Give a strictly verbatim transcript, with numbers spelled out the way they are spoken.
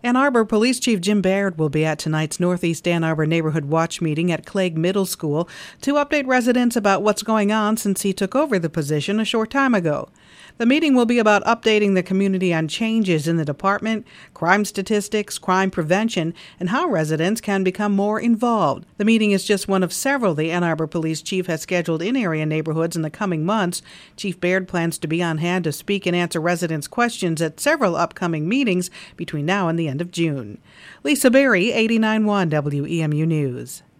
Ann Arbor Police Chief Jim Baird will be at tonight's Northeast Ann Arbor Neighborhood Watch meeting at Clegg Middle School to update residents about what's going on since he took over the position a short time ago. The meeting will be about updating the community on changes in the department, crime statistics, crime prevention, and how residents can become more involved. The meeting is just one of several the Ann Arbor Police Chief has scheduled in area neighborhoods in the coming months. Chief Baird plans to be on hand to speak and answer residents' questions at several upcoming meetings between now and the end of June. Lisa Berry, eighty-nine point one W E M U News.